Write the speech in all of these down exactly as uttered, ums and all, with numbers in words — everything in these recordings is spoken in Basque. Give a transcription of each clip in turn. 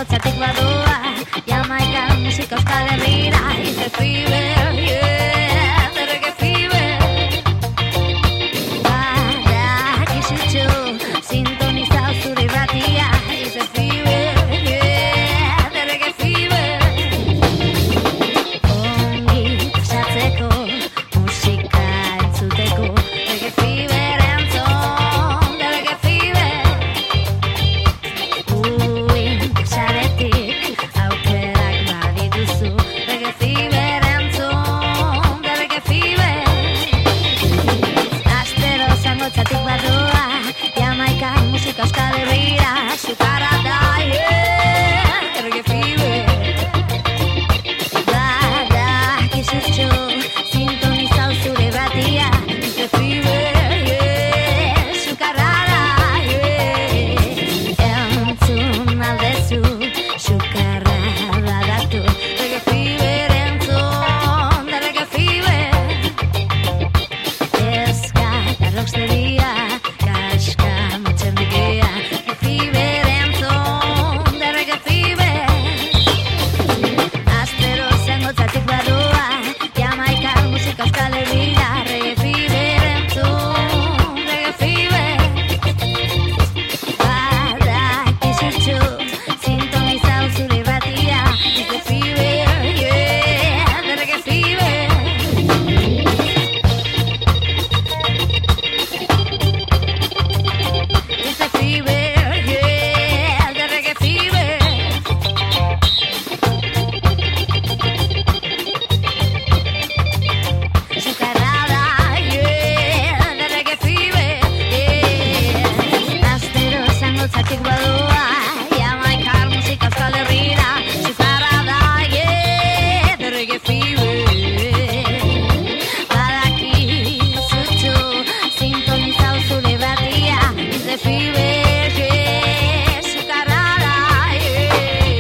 zangotzatik badoa, Jamaikan musika Euskal Herrira, is the fever, yeah, the reggae fever. Badakizutxo, sintonizau zure irratia, is the fever, yeah, the reggae fever. Ongi pasatzeko, musika entzuteko, reggae fever entzun, the reggae fever. Uin pasaretik, aukerak badituzu, reggae fever entzun, the reggae fever. Astero zangotzatik badoa, Jamaikan musika Euskal Herrira, sukara da, yeah, reggae fever. Badakizutxo, sintonizau zure irratia, is the fever, yeah, sukarra da, yeah. Entzun aldezu, sukarra badatu, reggae fever entzun, the reggae fever. Eska eta rocksteria, kaska motzen bikea, reggae fever entzun, the reggae fever. Astero zangotzatik badoa, Jamaikan musika Euskal Herrira, reggae fever entzun, reggae fever. Badakizutxo, sintonizau zure irratia, is the fever, yeah, the reggae fever. Is the fever, yeah, the reggae fever. Sukarrada, yeah, the reggae fever, yeah. Astero zangotzatik badoa, Jamaikan musika Euskal Herrira, sukarrada, yeah, the reggae fever. Badakizutxo, sintonizau zure irratia, is the fever, yeah, sukarrada, yeah.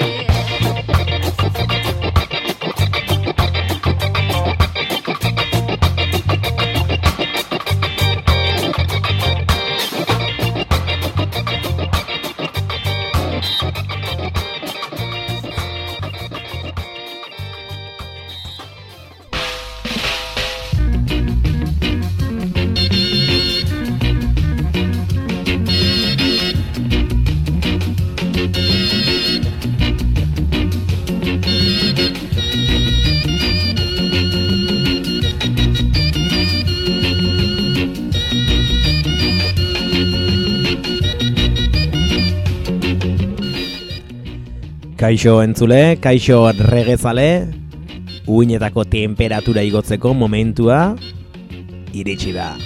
Kaixo entzule, kaixo regezale, uinetako temperatura igotzeko momentua iritsi da.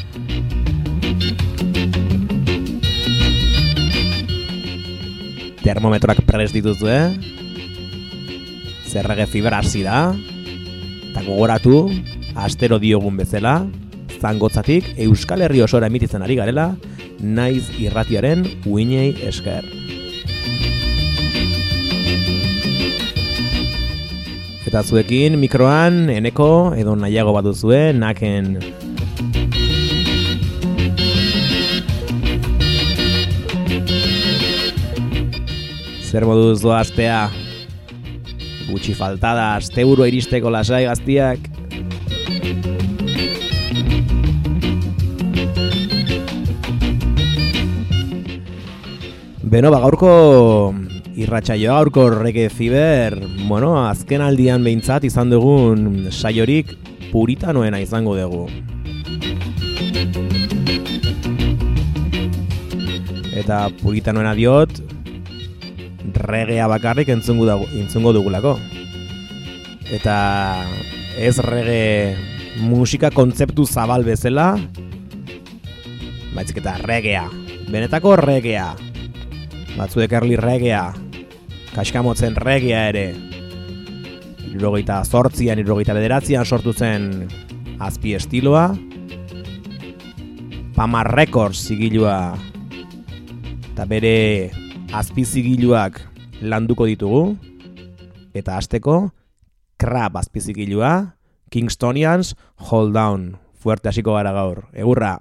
Termometroak prest dituzu, eh? Zer reggae fever hasi da, eta gogoratu, astero diogun bezala, zangotzatik Euskal Herri osora emititzen ari garela, naiz irratiaren uinei esker. Eta zuekin mikroan eneko edo nahiago baduzue naken. Zer moduz doa astea? Gutxi faltada, asteburu iristeko lasai gaztiak. Beno, ba gaurko irratsaioa, gaurko reggae fever, bueno, azken aldian behintzat izan dugun saiorik puritanoena izango dugu. Eta puritanoena diot, reggaea bakarrik entzungo, dago, entzungo dugulako. Eta ez reggae musika kontzeptu zabal bezala, baizik eta reggaea, benetako reggaea. Batzuek erli reggaea, kaskamotzen reggaea ere, hirurogeita zortzian, hirurogeita bederatzian sortu zen azpi estiloa, Pama Records zigilua, eta bere azpi zigiluak landuko ditugu, eta hasteko Crab azpi zigilua, Kingstonians Hold Down. Fuerte hasiko gara gaur. Egurra!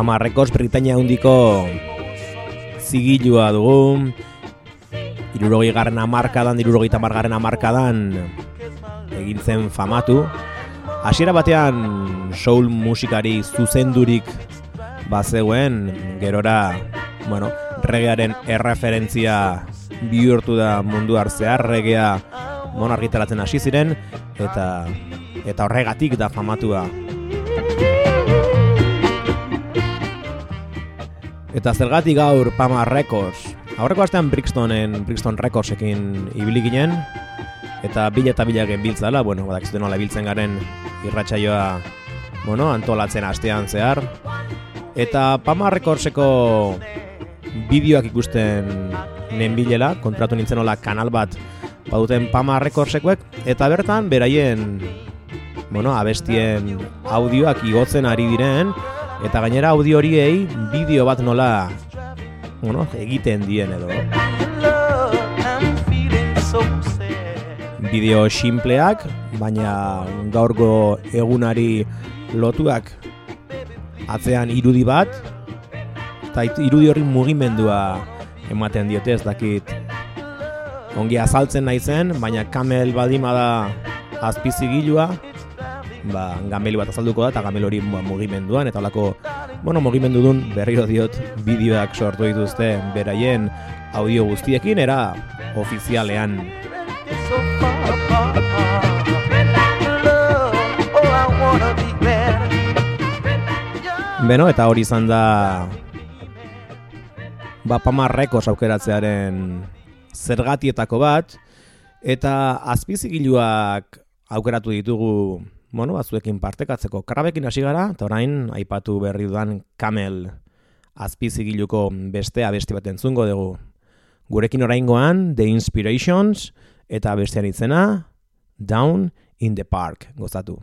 Pama Records Britainia handiko zigilua dugu. Hirurogei garren hamarkadan, hirurogeita hamar garren hamarkadan egin zen famatu. Hasiera batean soul musikari zuzendurik bazegoen, gerora, bueno, reggaearen erreferentzia bihurtu da mundu hartzea, reggaea bueno, argitaratzen hasi ziren eta eta horregatik da famatua. Eta zergatik gaur Pama Records? Aurreko astean Brixtonen, Brixton Recordsekin ibili ginen eta bila eta bila genbiltzala, bueno, badakizute nola biltzen garen irratsaioa, bueno, antolatzen astean zehar. Eta Pama Recordseko bideoak ikusten nenbilela, kontratu nintzen nola kanal bat baduten Pama Recordsekoek, eta bertan beraien, bueno, abestien audioak igotzen ari diren, eta gainera audio horiei bideo bat nola, bueno, egiten dien edo. Bideo simpleak, baina gaurko egunari lotuak atzean irudi bat, eta irudi horri mugimendua ematen diote, ez dakit ongi azaltzen naizen, baina kamel baldima da azpizigilua, ba, gamelu bat azalduko da, eta gamel hori mugimenduan, eta holako, bueno, mugimendu dun berriro diot bideoak sortu dituzte beraien audio guztiekin, era ofizialean. Beno, eta hori izan da ba, Pama Records aukeratzearen zergatietako bat, eta azpizigiluak aukeratu ditugu, bueno, batzuekin partekatzeko. Krabekin hasi gara, eta orain aipatu berri dudan Camel azpizigiluko beste abesti bat entzungo dugu. Gurekin oraingoan The Inspirations eta bestean itzena Down in the Park, gozatu.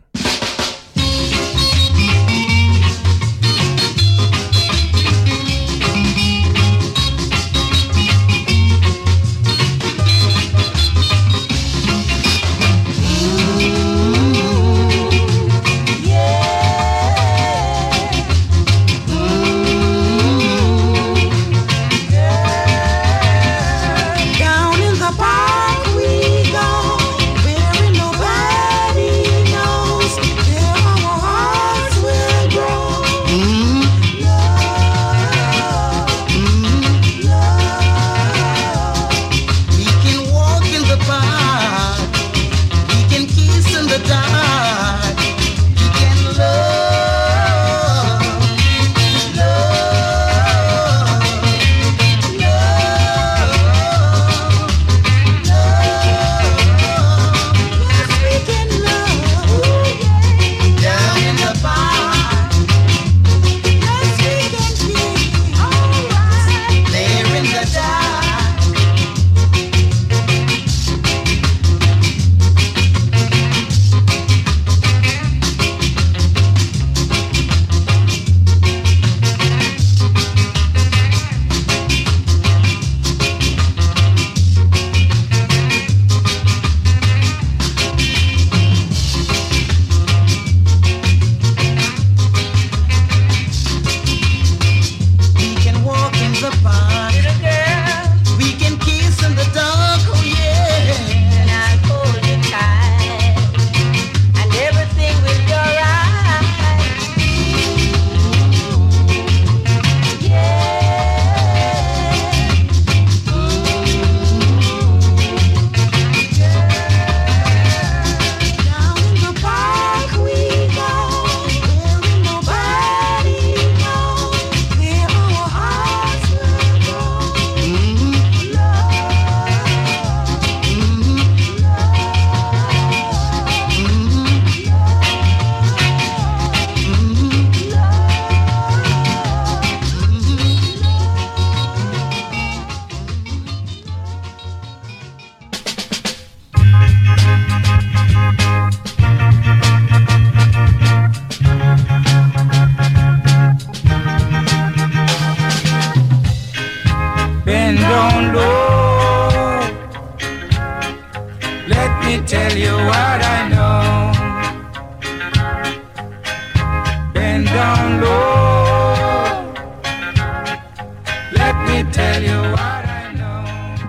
Down low,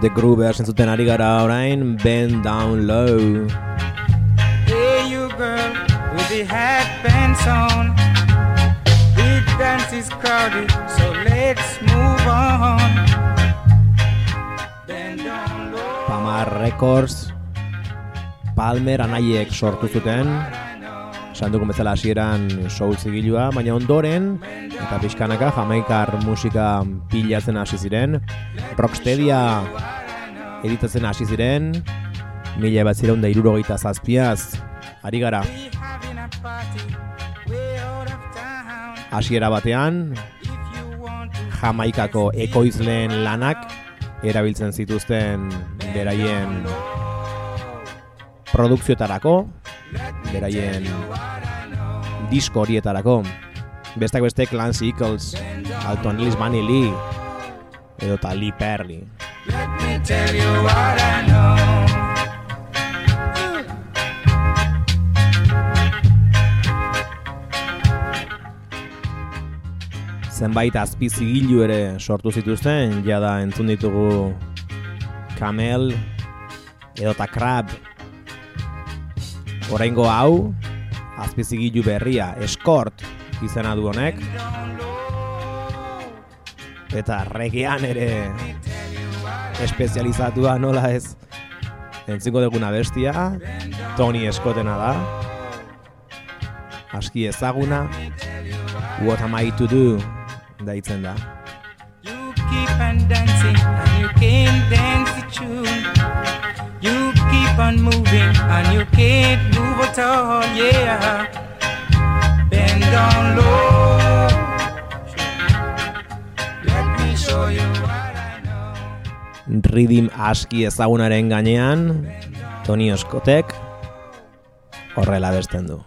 The Groovers entzuten ari gara orain, Bend Down Low. Hey you girl with the hat pants on, the dance is crowded, so let's move on. Bend down low. Pamar Records, Palmer anaiek sortu zuten, sandukun bezala hasieran soul zigilua, baina ondoren eta pixkanaka jamaikar musika pilatzen hasi ziren, rocksteadia editatzen hasi ziren, mila batzireun da hirurogeita zazpiaz ari gara. Hasiera batean Jamaikako ekoizleen lanak erabiltzen zituzten beraien produkzioetarako, beraien disko horietarako. Bestak beste Clancy Eccles, Alton Ellis, Bunny Lee, edo ta Lee Perry. Let me tell you what I know. Zenbait azpizigilu ere sortu zituzten, jada entzun ditugu Camel, edo ta Crab. Oraingo hau, azpizigilu berria, Escort izena du honek. Eta reggaean ere espezializatua nola ez. Entzingo duguna bestia, Tony Scottena da. Aski ezaguna, What Am I To Do daitzen da. You keep on dancing and you can't dance the tune. You keep on moving and you can't move at all, yeah. Bend down low. Let me show you what I know. Rhythm aski ezagunaren gainean, Tony Scottek horrela besten du.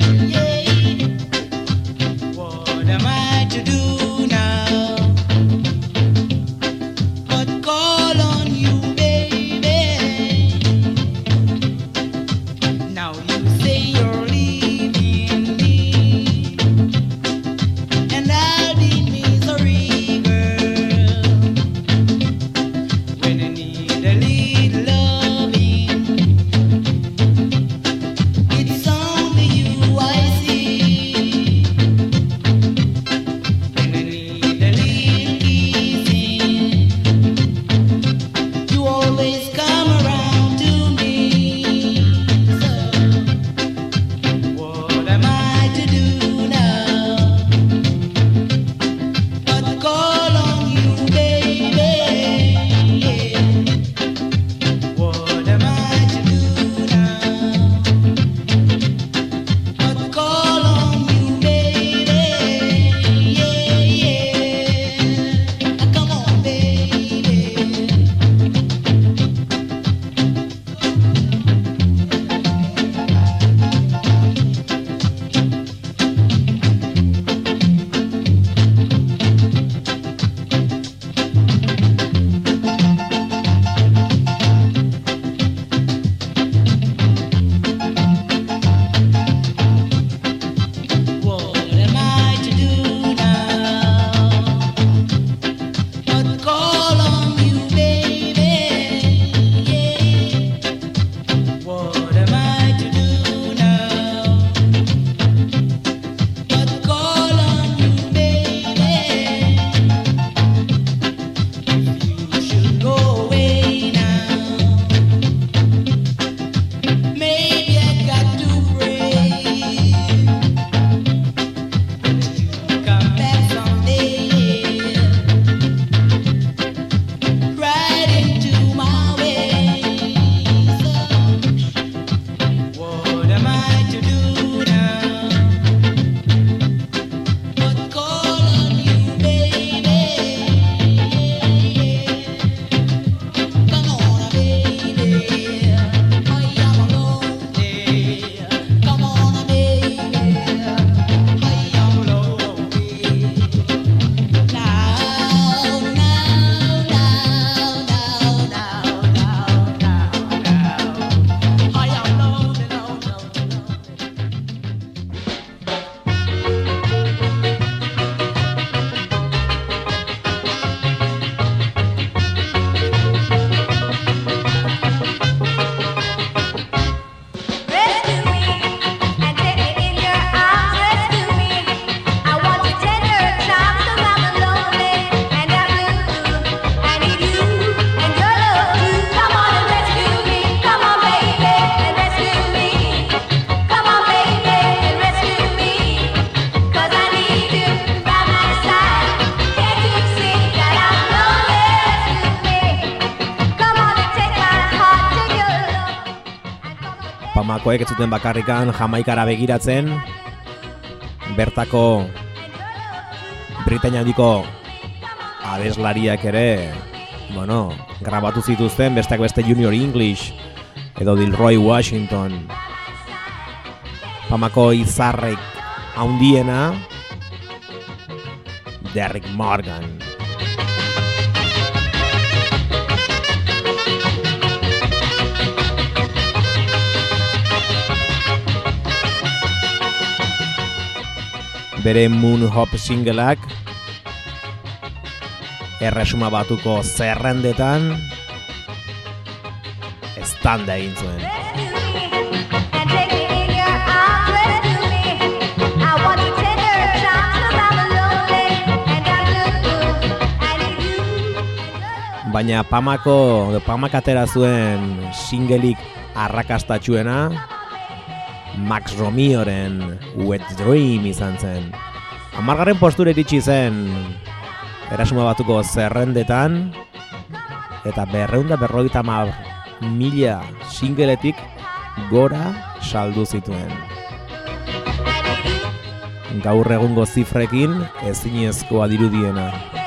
What am I to do now? Pamakoek ez zuten bakarrikan Jamaikara begiratzen, bertako Britainia handiko abeslariak ere, bueno, grabatu zituzten, besteak beste Junior English edo Dilroy Washington. Pamako izarrek handiena Derrick Morgan. Bere Moon Hop singleak Erresuma Batuko zerrendetan estanda egin zuen. Baina Pamako, Pamak atera zuen singelik arrakastatsuena Max Romioren Wet Dream izan zen. Hamargarren postura iritsi zen Erresuma Batuko zerrendetan eta berreunda berrogeita hamar mila singeletik gora saldu zituen. Gaur egungo zifrekin ezinezkoa dirudiena.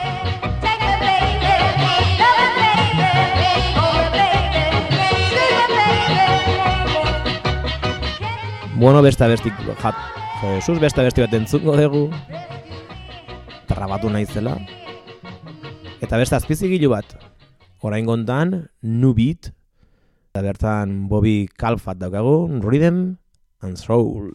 Bueno, beste abestik jat, Jesus, beste abesti bat entzungo dugu. Trabatu naizela. Eta beste azpizigilu bat. Orain gontan, New Beat. Eta bertan Bobby Calfat daukagu, Rhythm and Soul.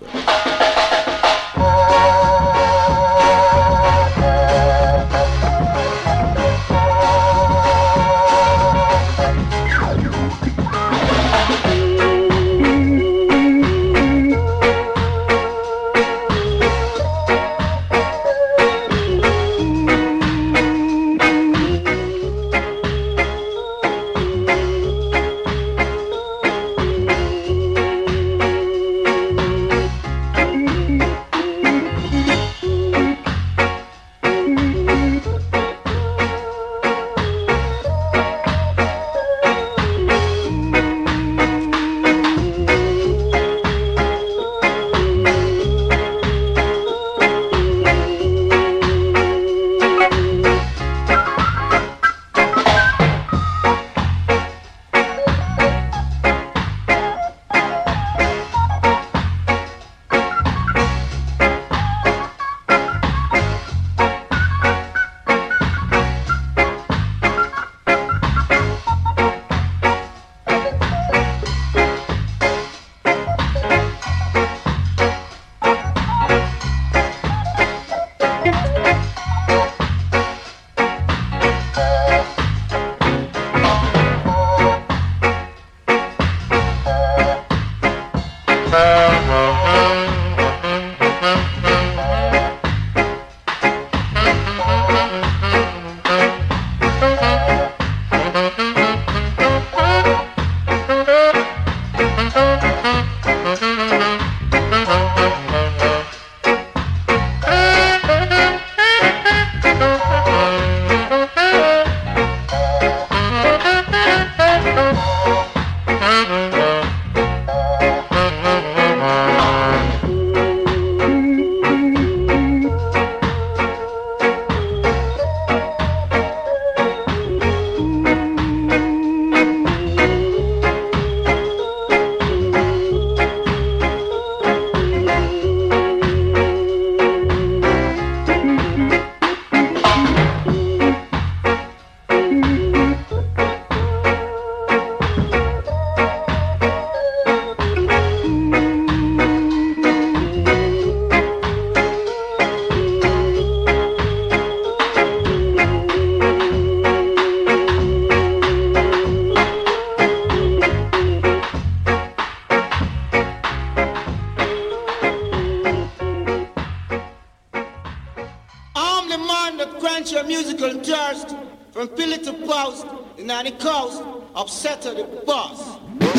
Upset to the boss.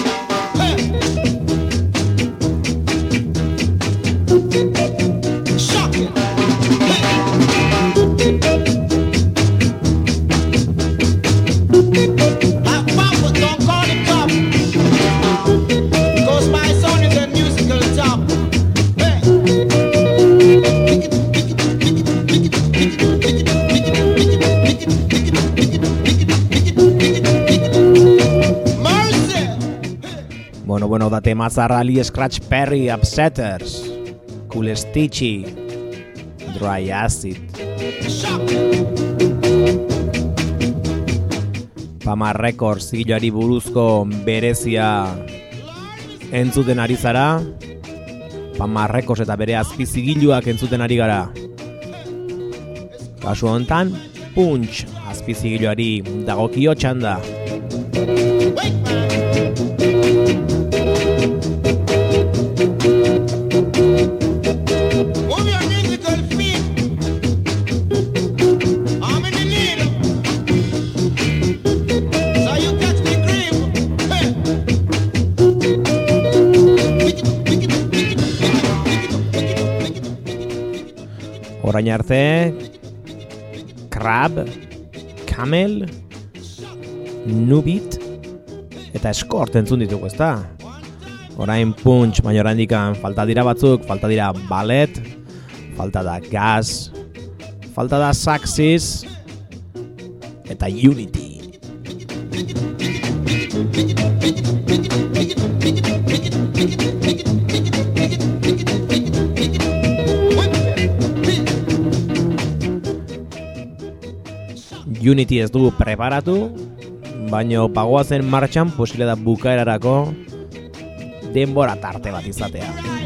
Shocking. My papa don't call it cop. Cause my son Bueno, bueno, da temazarra Lee Scratch Perry, Upsetters, Cool Stitchy, Dry Acid. Pama Records zigiloari buruzko berezia entzuten ari zara. Pama Records eta bere azpizigiluak entzuten ari gara. Kasu honetan, Punch azpizigiluari dagokio txanda. Orain arte, Crab, Camel, Nubit eta Escort entzun ditugu, ezta? Orain Punch, baina oraindikan falta dira batzuk, falta dira Ballet, falta da Gas, falta da Saxis eta Unity. Unity ez dugu preparatu, baino pagoazen martxan posible da bukaerarako denbora tarte bat izatea.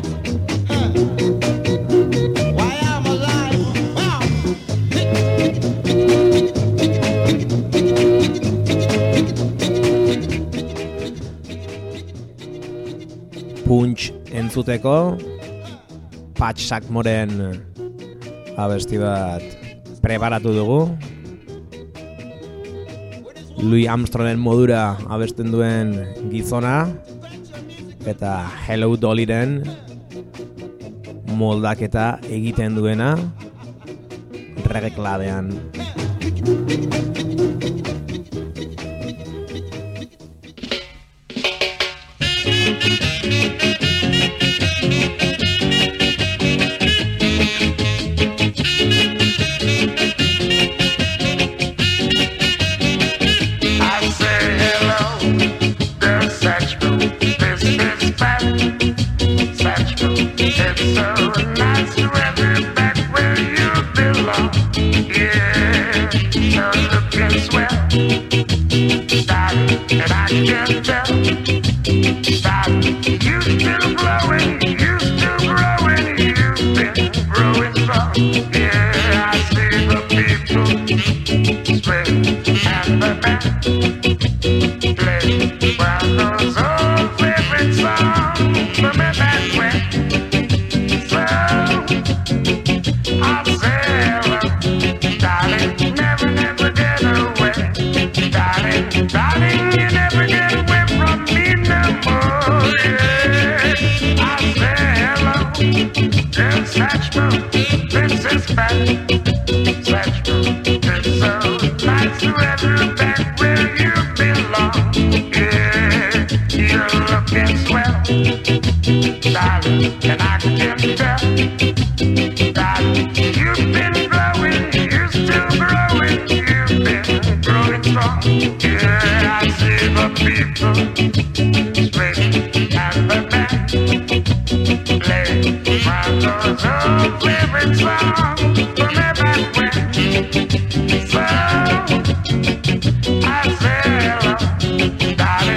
Punch entzuteko Patch Sackmoren abesti bat preparatu dugu. Louis Armstrongen modura abesten duen gizona eta Hello Dollyren moldaketa egiten duena reggae klabean.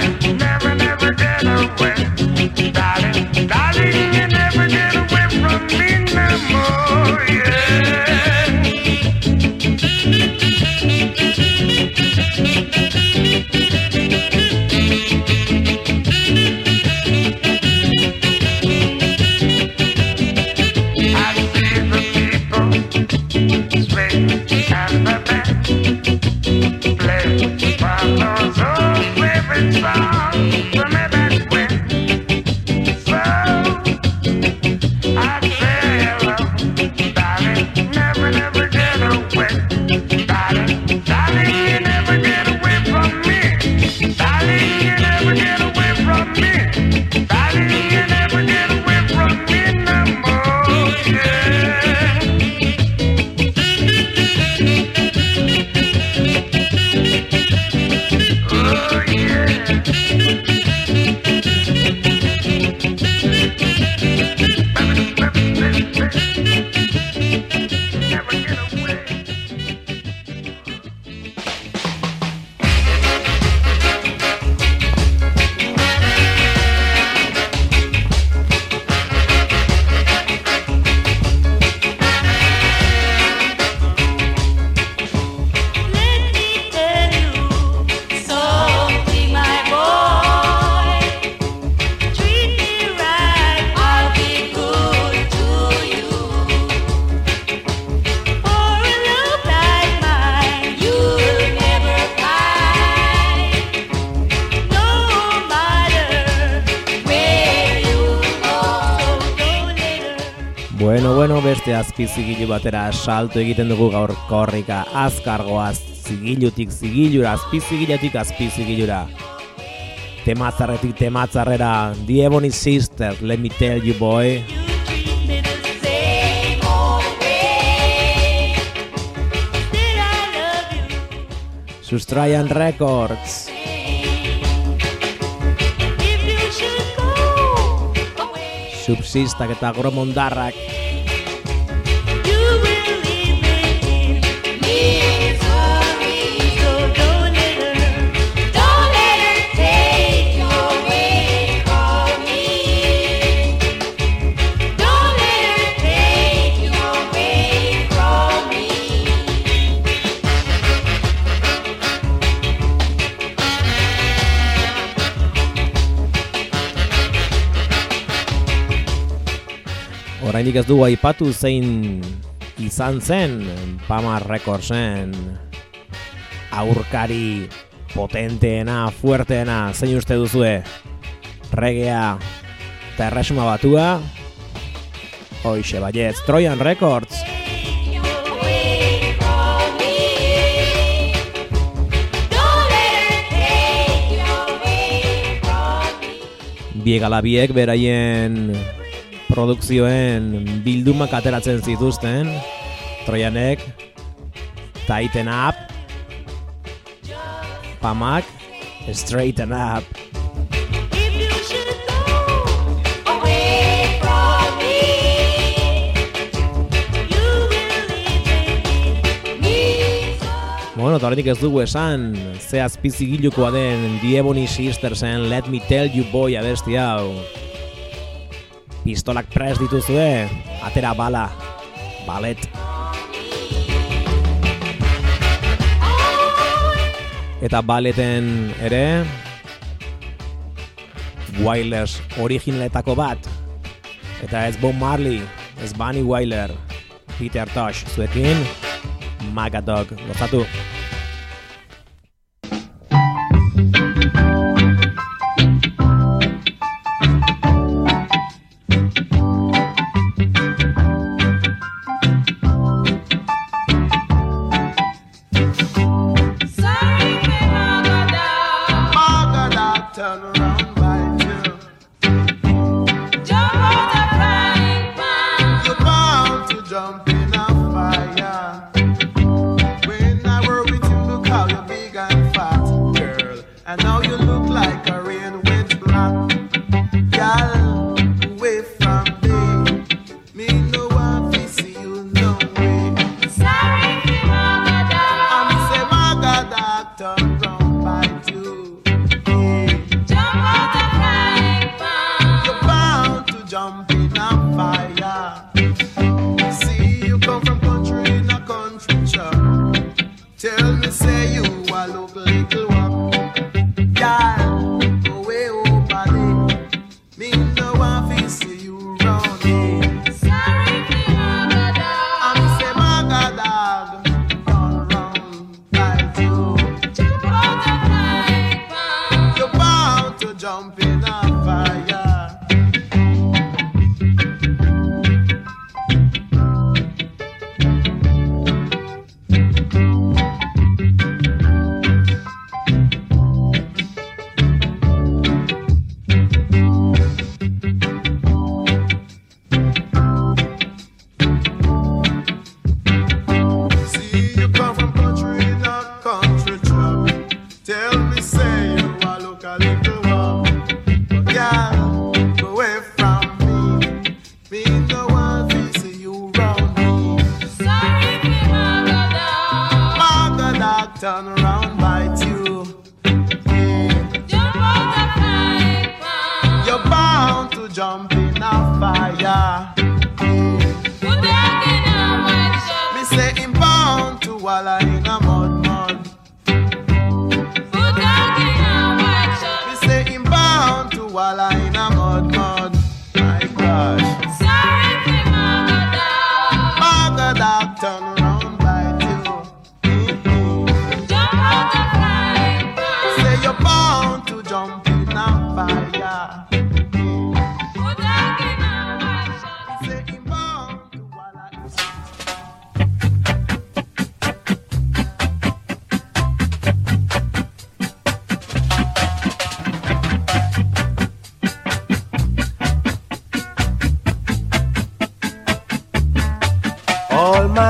Darling, you never get away from me. Bueno, bueno, beste azpizigilu batera salto egiten dugu gaur korrika azkargoaz zigilutik zigilura, azpizigilatik azpizigilura. Tematzarretik tematzarrera, The Ebony Sisters, Let Me Tell You Boy. Sustraian Records. Subsistak eta gromondarrak. Oraindik ez dugu aipatu zein izan zen Pama Recordsen aurkari potenteena, fuerteena, zein uste duzue? Reggaea eta Erresuma Batua? Hoixe baietz, Trojan Records. Biegalabiek beraien produkzioen bildumak ateratzen zituzten, Trojanek, Tighten Up, Pamak, Straighten Up. Bueno, eta horretik ez dugu esan, ze azpizigilukoa den The Ebony Sistersen Let Me Tell You Boy abesti hau. Pistolak prest dituzue, atera bala, balet. Eta baleten ere, Wailers originaletako bat. Eta ez Bob Marley, ez Bunny Wailer, Peter Tosh, zuekin, Magadog, gozatu. Say him bound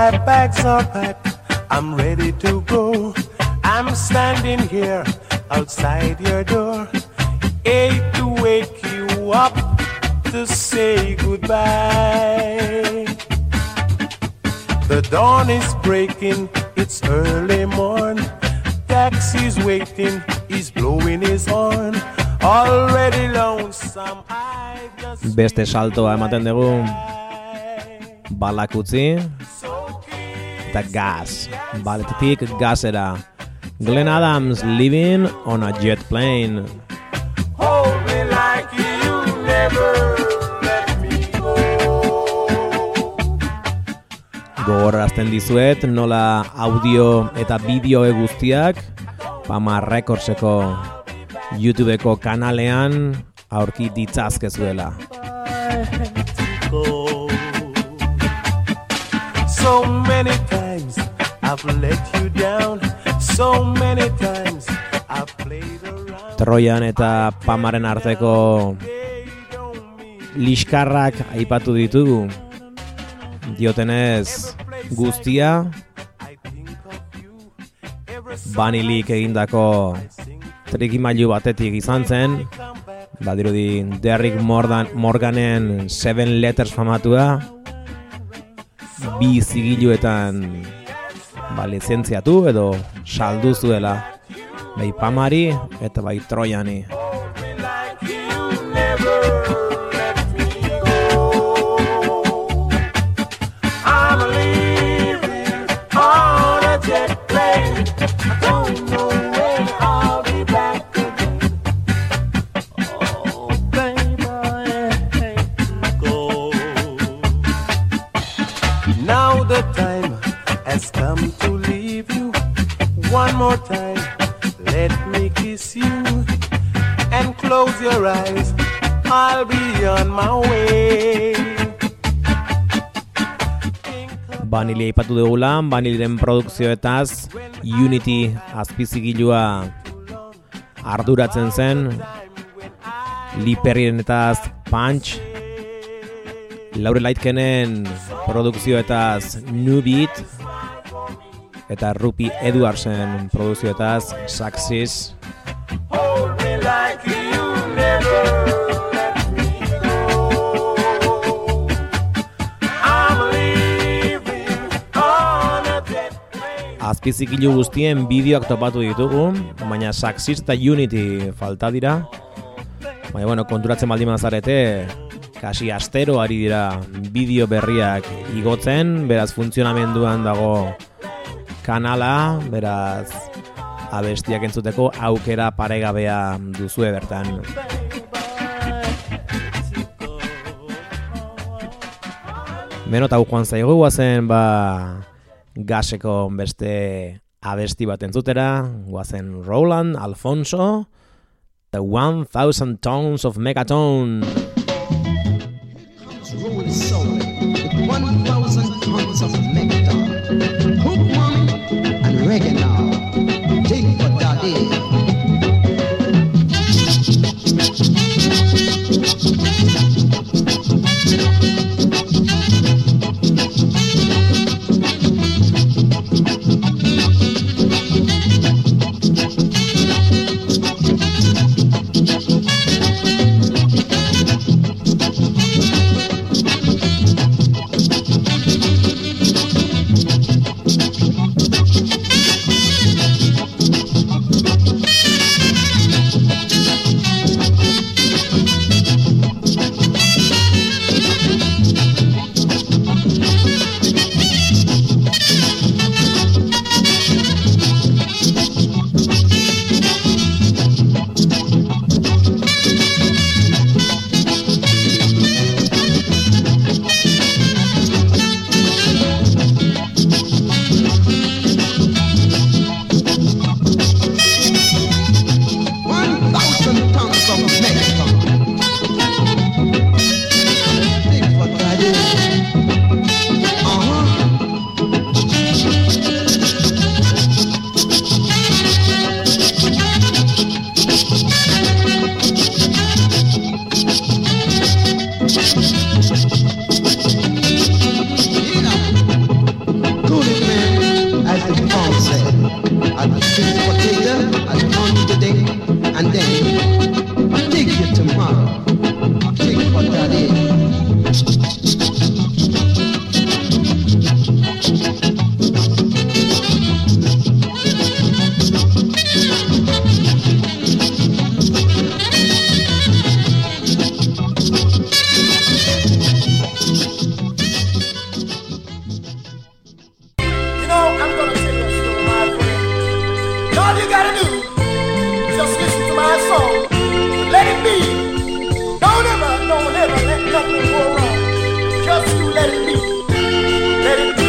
My bags are packed, I'm ready to go. I'm standing here outside your door. Hate to wake you up to say goodbye. The dawn is breaking, it's early morn. Taxi's waiting, he's blowing his horn. Already lonesome, I just... Beste saltoa ematen dugu balak utzi eta gas, baletetik gasera. Glenn Adams, Living on a Jet Plane. Hold me like you never let me go. Gogorazten dizuet nola audio eta bideo guztiak Pama Recordseko YouTubeko kanalean aurki ditzazkezuela. So many times I've let you down. So many times I've played around. Troian eta Pamaren arteko liskarrak aipatu ditugu. Diotenez guztia Banilik egindako trikimailu batetik izan zen. Badirudi Derrick Morgan, Morganen Seven Letters famatua bi zigiluetan ba, lizentziatu edo saldu zuela bai Pamari eta bai Troiani. One more time, let me kiss you and close your eyes, I'll be on my way. Vanilla aipatu dugula, Vanillen produkzioetaz Unity azpizigilua arduratzen zen, Lee Perryrenetaz Punch, Laurel Aitkenen produkzioetaz New Beat, eta Rupi Edwardsen produkzioetaz Success. Hold me like you never let me go. I'm leaving on a jet plane. Azpizikilu guztien bideoak topatu ditugu, baina Success eta Unity falta dira. Baina, bueno, konturatzen baldin mazarete, kasi astero ari dira bideo berriak igotzen, beraz funtzionamenduan dago kanala, beraz abestiak entzuteko aukera paregabea duzue bertan. Benota joan zaigu guazen ba gaseko beste abesti bat entzutera, guazen Roland Alfonso, The one thousand Tons of Megaton. Rolling soul with one thousand tons of megaton. Hook mommy and reggae now. Take for daddy. let it be, let it be.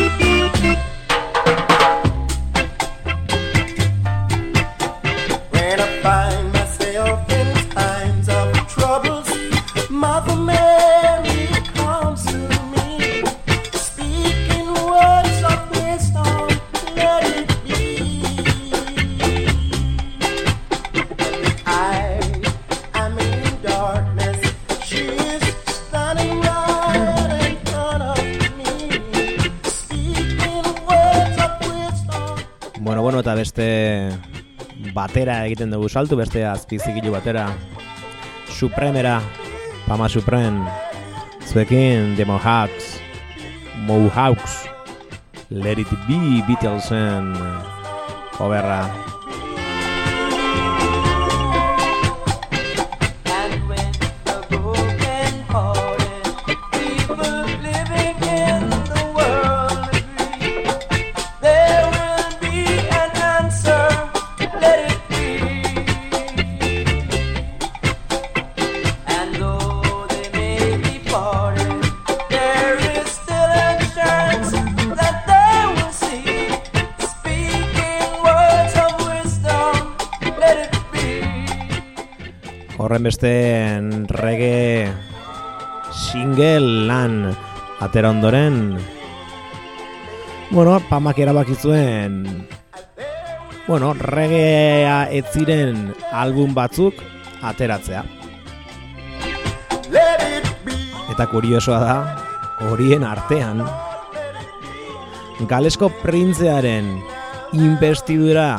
When I find myself in times of troubles, Mother Mary comes to me, speaking words of wisdom, let it be. I am in darkness, she is standing right in front of me, speaking words of wisdom. Bueno, bueno, eta beste batera egiten dugu saltu, beste azpizigilu batera. Supremera, Pama Supreme, zuekin The Mohawks, Mohawks, Let It Be, Beatlesen, oberra. And when the broken-hearted people living in the world agree, there will be an answer, let it be. And though they may be parted, there is still a chance that they will see, speaking words of wisdom, let it be. Horren beste reggae single lan atera ondoren, bueno, Pamak erabaki zuen, bueno, reggaea ez ziren album batzuk ateratzea. Let it be. Eta kuriosoa da, horien artean, Galesko printzearen investidura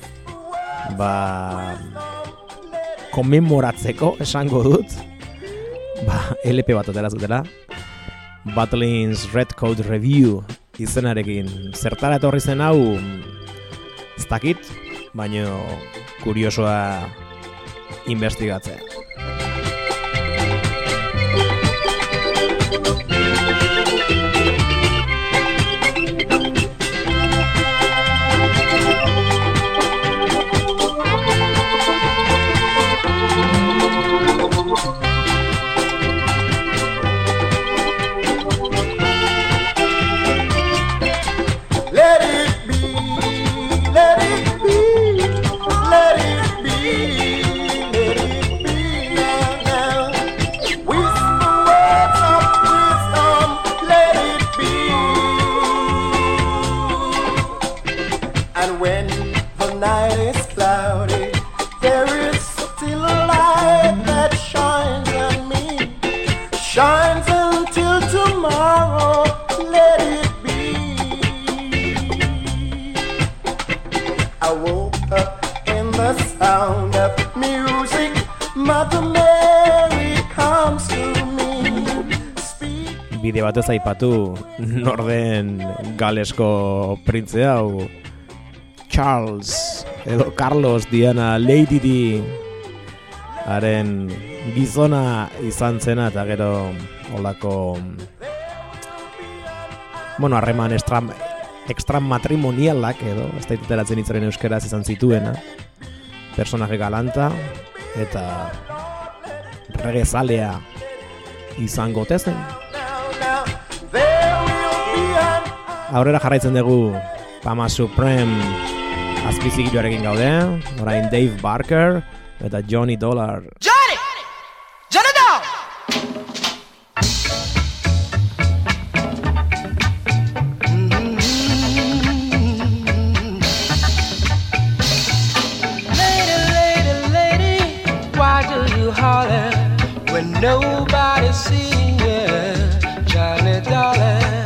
ba komemoratzeko esango dut, ba L P bat atera zutela, Battling's Red Coat Review izenarekin. Zertara etorri zen hau ez dakit, baino kuriosoa investigatzea. Let it be, let it be, let it be, let it be now, now. Whisper words of wisdom, let it be. And when the night is cloudy, there is still a light that shines on me, shines until tomorrow, let it be. I woke up in the sound of music, Mother Mary comes to me, speak. Bide batez aipatu norden Galesko printze hau, Charles edo Carlos Diana Lady Di haren gizona izan zena, eta gero olako bueno, harreman extra, extramatrimonialak edo, ez da ituteratzen itzaren euskeraz izan zituena, personaje galanta eta regezalea izango tezen. Aurrera jarraitzen dugu Pama Supreme azpizigiluarekin gaude, orain Dave Barker eta Johnny Dollar. Johnny! Johnny Dog! Lady, lady, lady, why do you holler when nobody's seeing you, Johnny darling?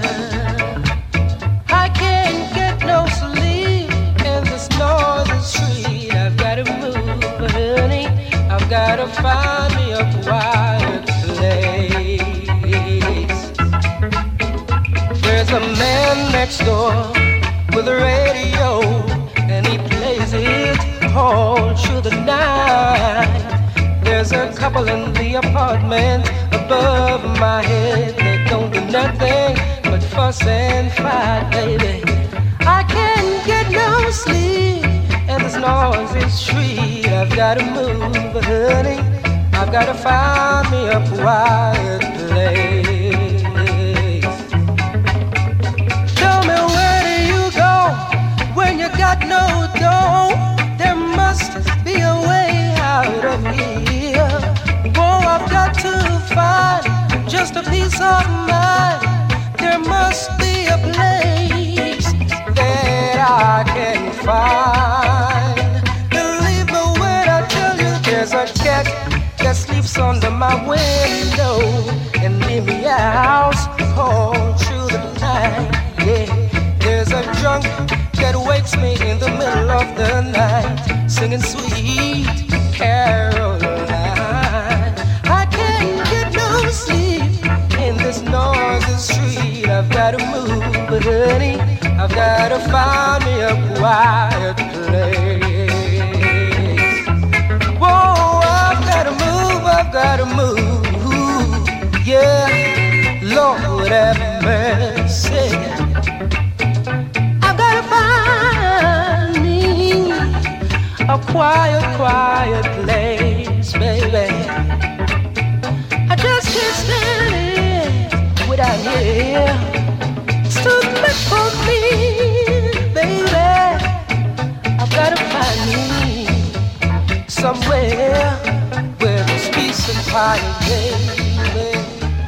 I can't get no sleep in this noisy street. I've got to move, honey. I've got to find me a quiet place. There's a man next door with a radio, and he plays it all through the night. There's a couple in the apartment above my head. They don't do nothing but fuss and fight, baby. I can't get no sleep in this noisy street. I've got to move, honey. I've got to find me a quiet place. peace of mind, there must be a place that I can find. Believe me when I tell you there's a cat that sleeps under my window and leave me out all through the night. Yeah, there's a drunk that wakes me in the middle of the night, singing sweet Caroline. I can't get no sleep in this noisy street. I've got to move, but honey, I've got to find me a quiet place. Whoa, I've got to move, I've got to move, yeah, Lord have mercy. I've got to find me a quiet, quiet place, baby. I just can't stand it without you. It's too much for me, baby. I've got to find me somewhere where there's peace and quiet, baby.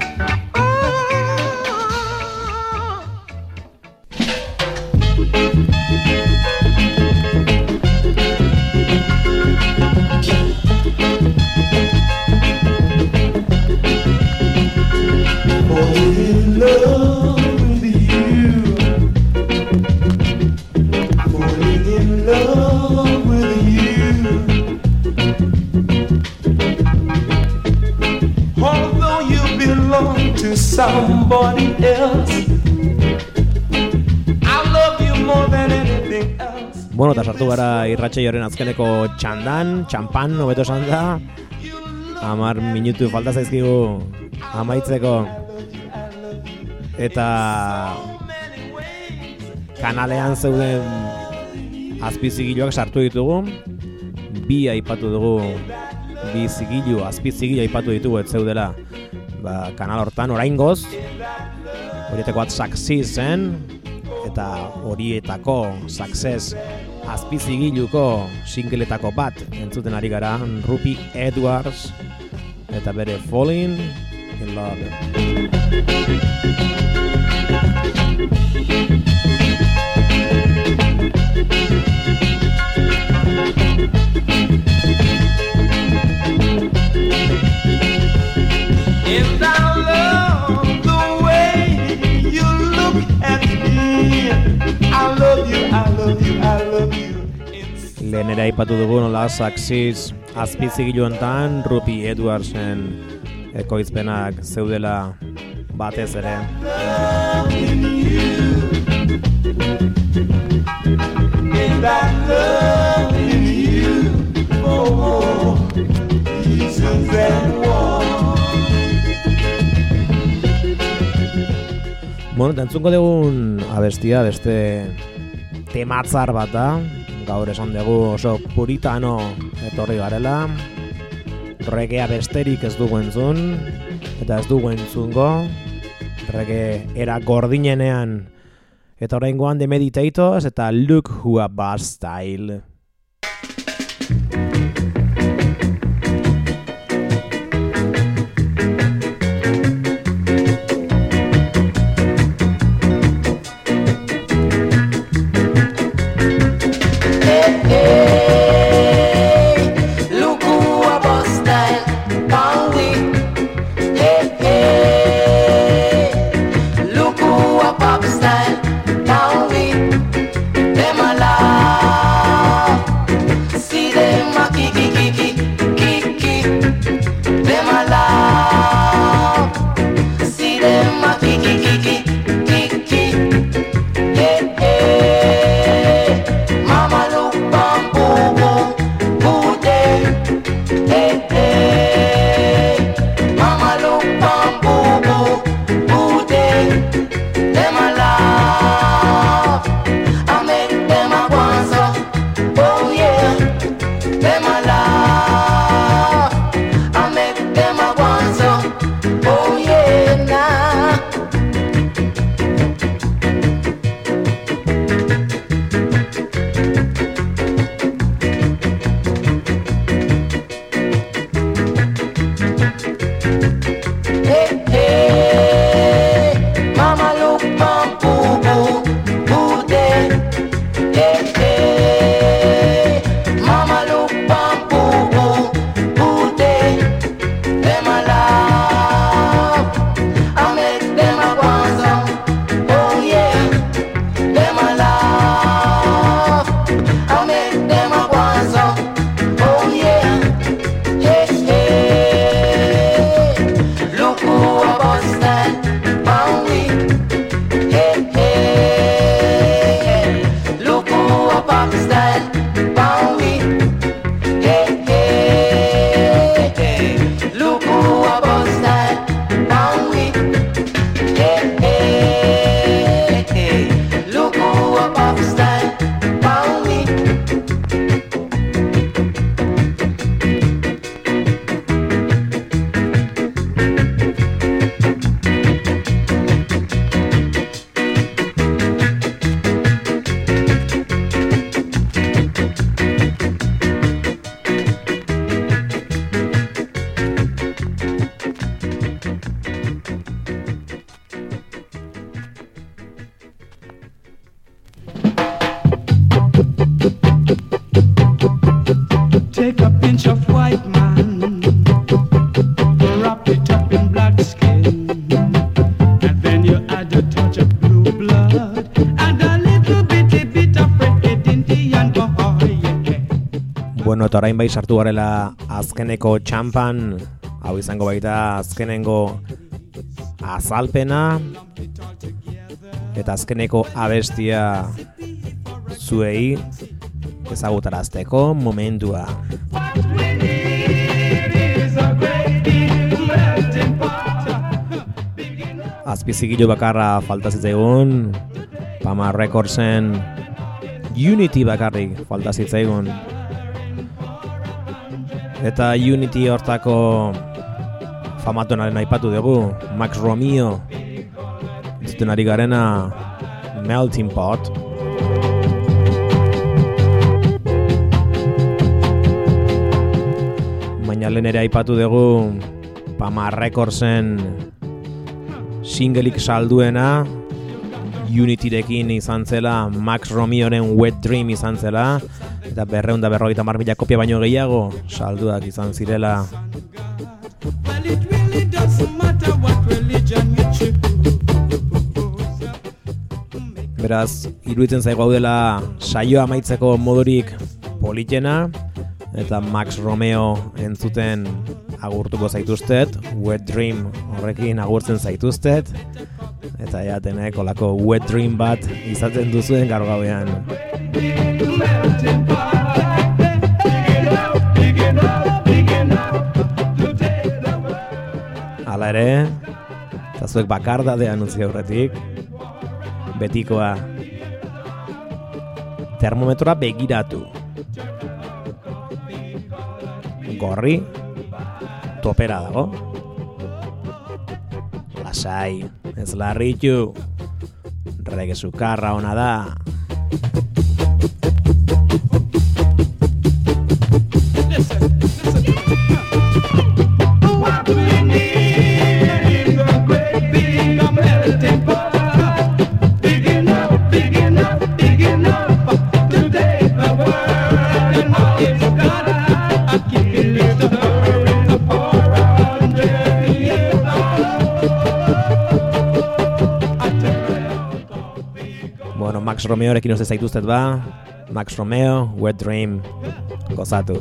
Somebody else, I love you more than anything else. Bueno, eta sartu gara irratsaioaren azkeneko txandan, txampan, hobeto esan da. Hamar minutu falta zaizkigu amaitzeko. Eta kanalean zeuden azpizigiluak sartu ditugu. Bi aipatu dugu, bi zigilu, azpizigilu aipatu ditugu ez zeudela. Ba, kanal hortan oraingoz horietako bat Success zen, eta horietako Success azpizigiluko singletako bat entzuten ari gara, Rupi Edwards eta bere Falling in Love. And I love the way you look at me. I love you, I love you, I love you. Lehenera aipatu dugu nola Success azpizigilu hontan Rupi Edwardsen ekoizpenak zeudela batez ere. And I love you, oh, Jesus and war. Bueno, eta entzungo dugun abestia, beste tematzar bat da. Gaur esan dugu oso puritano etorri garela. Reggaea besterik ez dugu entzun, eta ez dugu entzungo. Reggae era gordinenean. Eta oraingoan The Meditators eta Look Who a Bass Style. Style, now we, them alive. Bueno, eta orain bai sartu garela azkeneko txampan, hau izango baita azkenengo azalpena, eta azkeneko abestia zuei ezagutarazteko momentua. Azpizigilo bakarra falta zitzaigun, Pama Recordsen Unity bakarrik falta zitzaigun. Eta Unity hortako famatuenaren aipatu dugu, Max Romeo, entzuten ari garena Melting Pot. Baina lehen ere aipatu dugu Pama Recordsen singleik salduena Unityrekin izan zela, Max Romeoren Wet Dream izan zela, eta berreun da berrogeita hamar mila kopia baino gehiago salduak izan zirela. Beraz, iruditzen zaigu hau dela saioa amaitzeko modurik politena, eta Max Romeo entzuten agurtuko zaituztet, Wet Dream horrekin agurtzen zaituztet, eta jatenek olako Wet Dream bat izaten duzuen gaur gauean. Hala ere, eta zuek bakardadean utzi aurretik, betikoa, termometroa begiratu. Gorri, topera dago. Lasai, ez larritu. Reggae sukarra ona da. Max Romeorekin uste zaituztet ba, Max Romeo, Wet Dream, gozatu.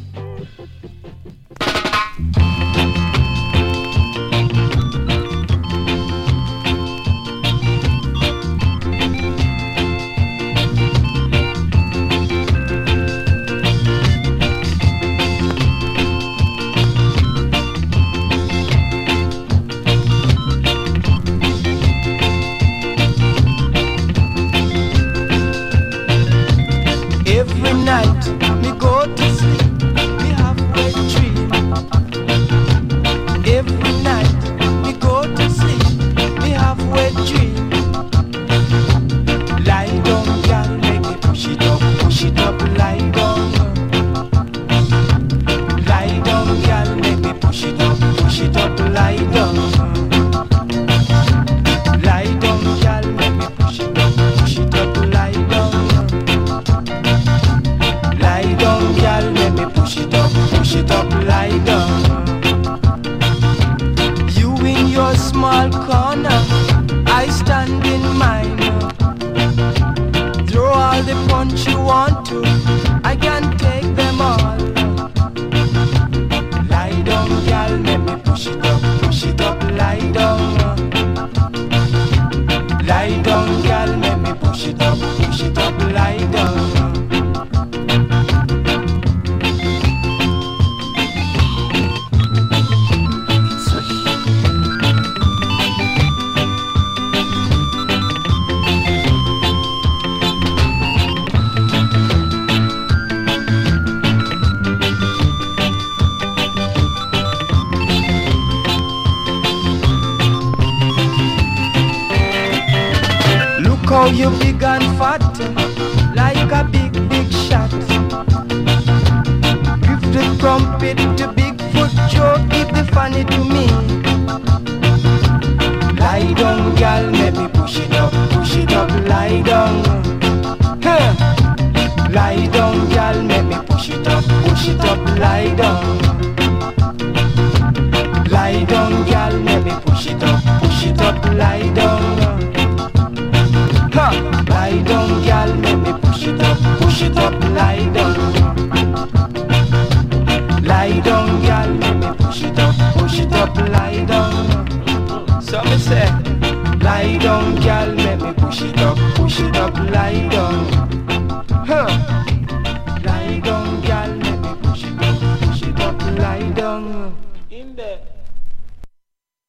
How you big and fat, like a big, big shot. Give the trumpet to Bigfoot Joe, give the funny to me. Lie down, gal, let me push it up, push it up, lie down. Hey. Lie down, gal, let me push it up, push it up, lie down. Lie down, gal, let me push it up, push it up, lie down. Lie down, gal, let me push it up, push it up, lie down. lie down. So me say, lie down, girl, let me push it up, push it up, lie down. Huh.